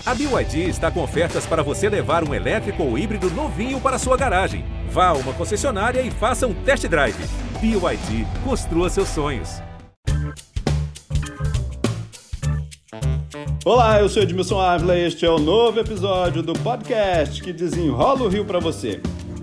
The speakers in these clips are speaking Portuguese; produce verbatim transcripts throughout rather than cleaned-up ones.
A B Y D está com ofertas para você levar um elétrico ou híbrido novinho para sua garagem. Vá a uma concessionária e faça um test drive. B Y D, construa seus sonhos. Olá, eu sou Edmilson Ávila e este é o novo episódio do podcast que desenrola o Rio para você.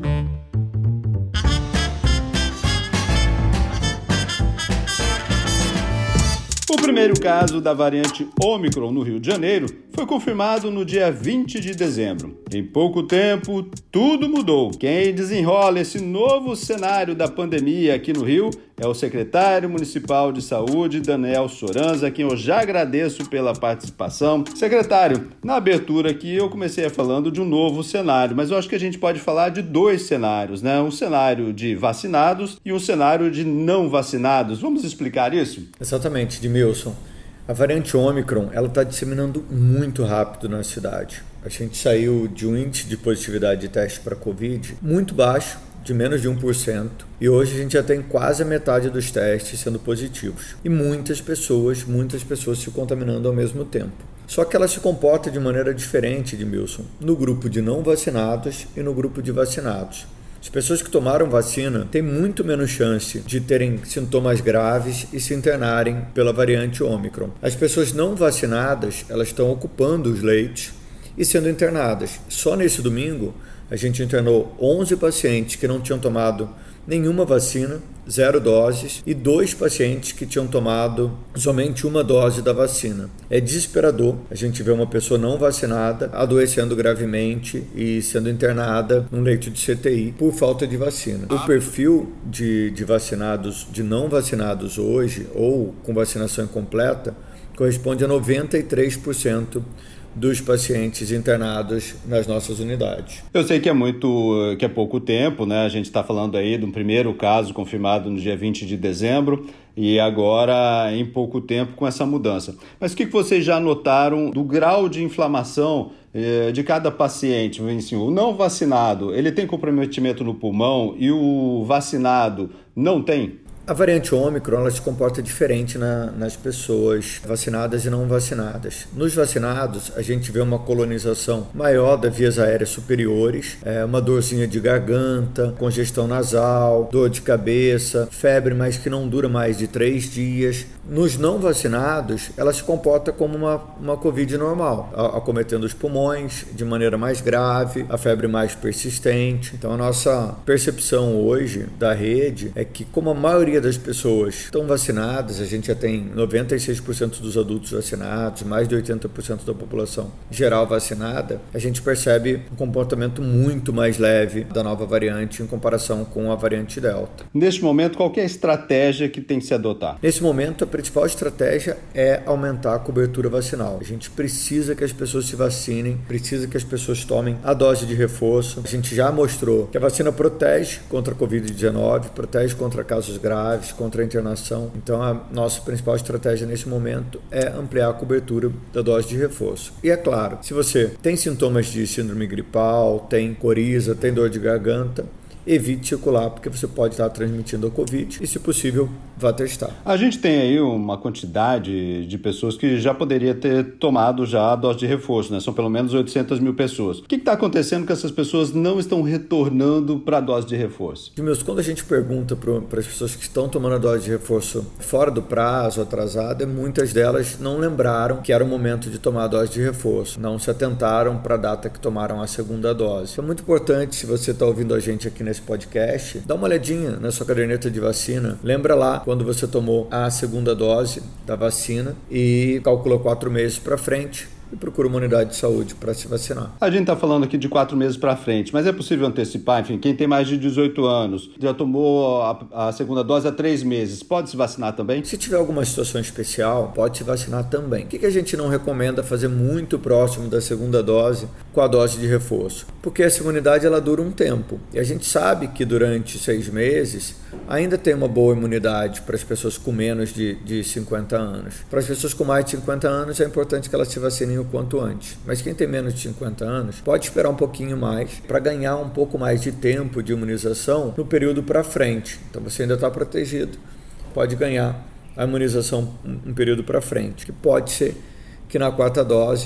O primeiro caso da variante Ômicron no Rio de Janeiro foi confirmado no dia vinte de dezembro. Em pouco tempo, tudo mudou. Quem desenrola esse novo cenário da pandemia aqui no Rio é o secretário municipal de saúde, Daniel Soranza, a quem eu já agradeço pela participação. Secretário, na abertura aqui eu comecei falando de um novo cenário, mas eu acho que a gente pode falar de dois cenários, né? Um cenário de vacinados e um cenário de não vacinados. Vamos explicar isso? Exatamente, Edmilson. A variante Ômicron, ela está disseminando muito rápido na cidade. A gente saiu de um índice de positividade de teste para Covid muito baixo, de menos de um por cento, e hoje a gente já tem quase a metade dos testes sendo positivos. E muitas pessoas, muitas pessoas se contaminando ao mesmo tempo. Só que ela se comporta de maneira diferente, Edmilson, no grupo de não vacinados e no grupo de vacinados. As pessoas que tomaram vacina têm muito menos chance de terem sintomas graves e se internarem pela variante Ômicron. As pessoas não vacinadas, elas estão ocupando os leitos e sendo internadas. Só nesse domingo, a gente internou onze pacientes que não tinham tomado nenhuma vacina, zero doses, e dois pacientes que tinham tomado somente uma dose da vacina. É desesperador a gente ver uma pessoa não vacinada adoecendo gravemente e sendo internada num leito de C T I por falta de vacina. O perfil de, de vacinados, de não vacinados hoje, ou com vacinação incompleta, corresponde a noventa e três por cento dos pacientes internados nas nossas unidades. Eu sei que é muito, que é pouco tempo, né? A gente está falando aí de um primeiro caso confirmado no dia vinte de dezembro e agora em pouco tempo com essa mudança. Mas o que vocês já notaram do grau de inflamação eh, de cada paciente? Assim, o não vacinado, ele tem comprometimento no pulmão e o vacinado não tem? A variante Ômicron, ela se comporta diferente na, nas pessoas vacinadas e não vacinadas. Nos vacinados, a gente vê uma colonização maior das vias aéreas superiores, é, uma dorzinha de garganta, congestão nasal, dor de cabeça, febre, mas que não dura mais de três dias. Nos não vacinados, ela se comporta como uma, uma Covid normal, acometendo os pulmões de maneira mais grave, a febre mais persistente. Então, a nossa percepção hoje da rede é que, como a maioria das pessoas estão vacinadas, a gente já tem noventa e seis por cento dos adultos vacinados, mais de oitenta por cento da população geral vacinada, a gente percebe um comportamento muito mais leve da nova variante em comparação com a variante Delta. Neste momento, qual que é a estratégia que tem que se adotar? Nesse momento, a principal estratégia é aumentar a cobertura vacinal. A gente precisa que as pessoas se vacinem, precisa que as pessoas tomem a dose de reforço. A gente já mostrou que a vacina protege contra a covid dezenove, protege contra casos graves, contra a internação. Então, a nossa principal estratégia nesse momento é ampliar a cobertura da dose de reforço. E é claro, se você tem sintomas de síndrome gripal, tem coriza, tem dor de garganta, evite circular, porque você pode estar transmitindo a Covid e, se possível, vá testar. A gente tem aí uma quantidade de pessoas que já poderia ter tomado já a dose de reforço, né? São pelo menos oitocentas mil pessoas. O que está acontecendo que essas pessoas não estão retornando para a dose de reforço? Meus, quando a gente pergunta para as pessoas que estão tomando a dose de reforço fora do prazo, atrasada, muitas delas não lembraram que era o momento de tomar a dose de reforço, não se atentaram para a data que tomaram a segunda dose. É muito importante, se você está ouvindo a gente aqui nesse podcast, dá uma olhadinha na sua caderneta de vacina, lembra lá quando você tomou a segunda dose da vacina e calcula quatro meses para frente e procura uma unidade de saúde para se vacinar. A gente está falando aqui de quatro meses para frente, mas é possível antecipar? Enfim, quem tem mais de dezoito anos, já tomou a, a segunda dose há três meses, pode se vacinar também? Se tiver alguma situação especial, pode se vacinar também. O que, que a gente não recomenda fazer muito próximo da segunda dose com a dose de reforço? Porque essa imunidade ela dura um tempo. E a gente sabe que durante seis meses ainda tem uma boa imunidade para as pessoas com menos de, de cinquenta anos. Para as pessoas com mais de cinquenta anos é importante que elas se vacinem o quanto antes. Mas quem tem menos de cinquenta anos pode esperar um pouquinho mais para ganhar um pouco mais de tempo de imunização no período para frente. Então você ainda está protegido. Pode ganhar a imunização um período para frente, que pode ser que na quarta dose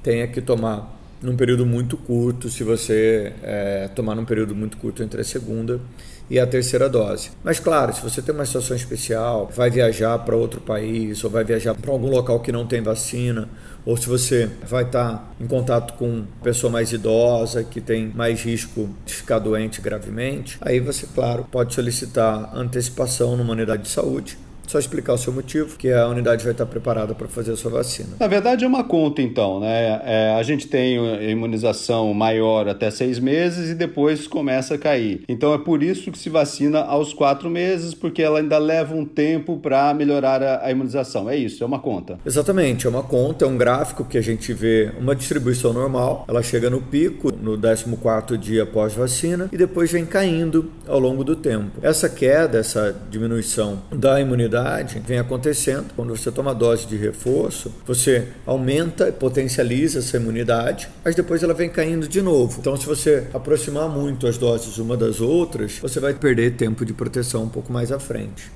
tenha que tomar num período muito curto, se você é, tomar num período muito curto entre a segunda e a terceira dose. Mas claro, se você tem uma situação especial, vai viajar para outro país ou vai viajar para algum local que não tem vacina, ou se você vai estar em contato com pessoa mais idosa, que tem mais risco de ficar doente gravemente, aí você, claro, pode solicitar antecipação numa unidade de saúde. Só explicar o seu motivo, que a unidade vai estar preparada para fazer a sua vacina. Na verdade é uma conta então, né? É, a gente tem imunização maior até seis meses e depois começa a cair. Então é por isso que se vacina aos quatro meses, porque ela ainda leva um tempo para melhorar a, a imunização. É isso, é uma conta. Exatamente, é uma conta, é um gráfico que a gente vê uma distribuição normal. Ela chega no pico no décimo quarto dia após vacina e depois vem caindo ao longo do tempo. Essa queda, essa diminuição da imunidade vem acontecendo quando você toma dose de reforço, você aumenta e potencializa essa imunidade, mas depois ela vem caindo de novo. Então, se você aproximar muito as doses uma das outras, você vai perder tempo de proteção um pouco mais à frente.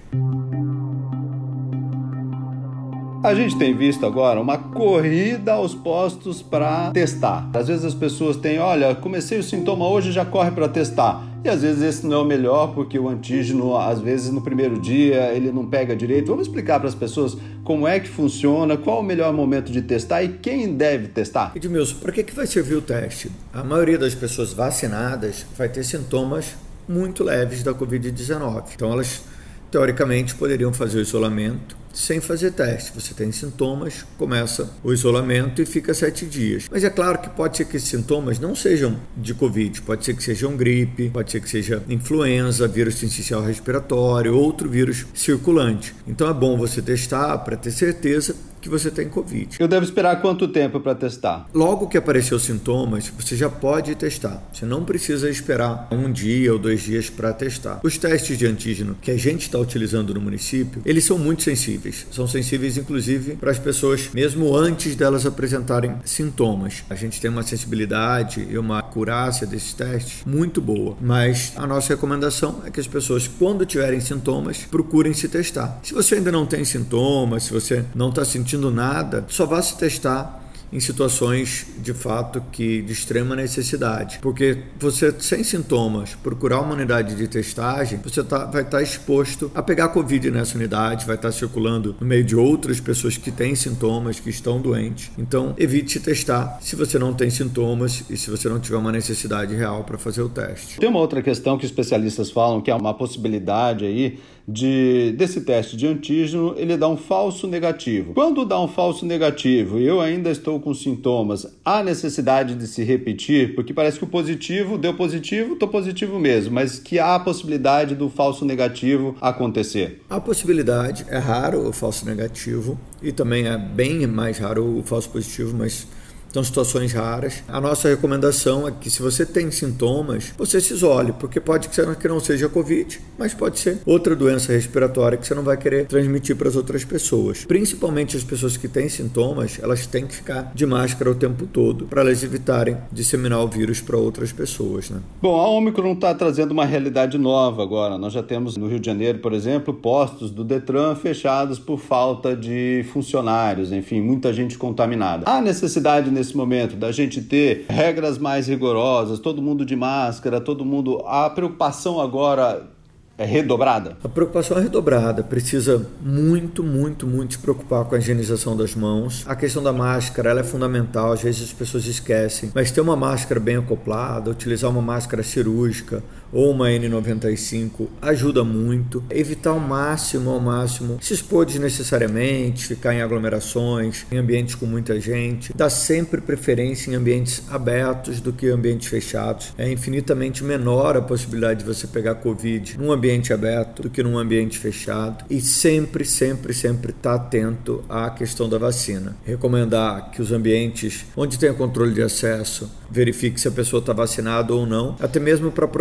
A gente tem visto agora uma corrida aos postos para testar. Às vezes as pessoas têm, olha, comecei o sintoma hoje, já corre para testar. E às vezes esse não é o melhor, porque o antígeno, às vezes no primeiro dia, ele não pega direito. Vamos explicar para as pessoas como é que funciona, qual o melhor momento de testar e quem deve testar? Edmilson, para que, que vai servir o teste? A maioria das pessoas vacinadas vai ter sintomas muito leves da covid dezenove. Então elas, teoricamente, poderiam fazer o isolamento sem fazer teste. Você tem sintomas, começa o isolamento e fica sete dias. Mas é claro que pode ser que esses sintomas não sejam de Covid, pode ser que sejam gripe, pode ser que seja influenza, vírus sincicial respiratório, outro vírus circulante. Então é bom você testar para ter certeza que você tem Covid. Eu devo esperar quanto tempo para testar? Logo que aparecer os sintomas, você já pode testar. Você não precisa esperar um dia ou dois dias para testar. Os testes de antígeno que a gente está utilizando no município, eles são muito sensíveis. São sensíveis, inclusive, para as pessoas, mesmo antes delas apresentarem sintomas. A gente tem uma sensibilidade e uma acurácia desses testes muito boa. Mas a nossa recomendação é que as pessoas, quando tiverem sintomas, procurem se testar. Se você ainda não tem sintomas, se você não está sentindo nada, só vá se testar em situações de fato que de extrema necessidade, porque você sem sintomas procurar uma unidade de testagem, você tá, vai estar tá exposto a pegar Covid nessa unidade, vai estar tá circulando no meio de outras pessoas que têm sintomas, que estão doentes. Então evite se testar se você não tem sintomas e se você não tiver uma necessidade real para fazer o teste. Tem uma outra questão que os especialistas falam, que é uma possibilidade aí de, desse teste de antígeno, ele dá um falso negativo. Quando dá um falso negativo e eu ainda estou com sintomas, há necessidade de se repetir? Porque parece que o positivo deu positivo, estou positivo mesmo, mas que há a possibilidade do falso negativo acontecer. A possibilidade, é raro o falso negativo e também é bem mais raro o falso positivo, mas são situações raras. A nossa recomendação é que, se você tem sintomas, você se isole, porque pode ser que não seja Covid, mas pode ser outra doença respiratória que você não vai querer transmitir para as outras pessoas. Principalmente as pessoas que têm sintomas, elas têm que ficar de máscara o tempo todo, para elas evitarem disseminar o vírus para outras pessoas, né? Bom, a Omicron está trazendo uma realidade nova agora. Nós já temos no Rio de Janeiro, por exemplo, postos do Detran fechados por falta de funcionários, enfim, muita gente contaminada. Há necessidade nesse momento da gente ter regras mais rigorosas, todo mundo de máscara, todo mundo... A preocupação agora é redobrada? A preocupação é redobrada. Precisa muito, muito, muito se preocupar com a higienização das mãos. A questão da máscara, ela é fundamental. Às vezes as pessoas esquecem. Mas ter uma máscara bem acoplada, utilizar uma máscara cirúrgica ou uma N noventa e cinco ajuda muito. Evitar ao máximo, ao máximo, se expor desnecessariamente, ficar em aglomerações, em ambientes com muita gente. Dar sempre preferência em ambientes abertos do que ambientes fechados. É infinitamente menor a possibilidade de você pegar Covid num ambiente aberto do que num ambiente fechado. E sempre, sempre, sempre estar atento à questão da vacina. Recomendar que os ambientes onde tenha controle de acesso, verifique se a pessoa está vacinada ou não, até mesmo para proteger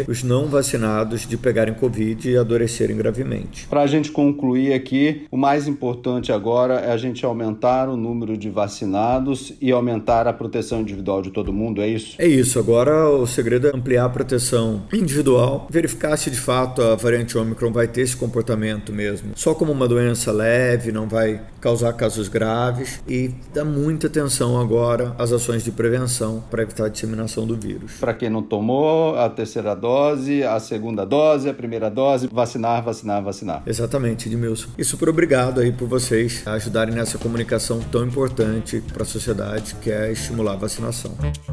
impedir os não vacinados de pegarem Covid e adoecerem gravemente. Para a gente concluir aqui, o mais importante agora é a gente aumentar o número de vacinados e aumentar a proteção individual de todo mundo, é isso? É isso. Agora o segredo é ampliar a proteção individual, verificar se de fato a variante Ômicron vai ter esse comportamento mesmo, só como uma doença leve, não vai causar casos graves, e dar muita atenção agora às ações de prevenção para evitar a disseminação do vírus. Para quem não tomou a terceira dose, a segunda dose, a primeira dose, vacinar, vacinar, vacinar. Exatamente, Edmilson. E super obrigado aí por vocês ajudarem nessa comunicação tão importante para a sociedade, que é estimular a vacinação.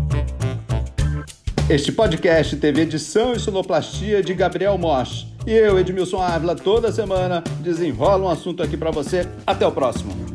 Este podcast teve edição e sonoplastia de Gabriel Mosch. E eu, Edmilson Ávila, toda semana desenrola um assunto aqui para você. Até o próximo.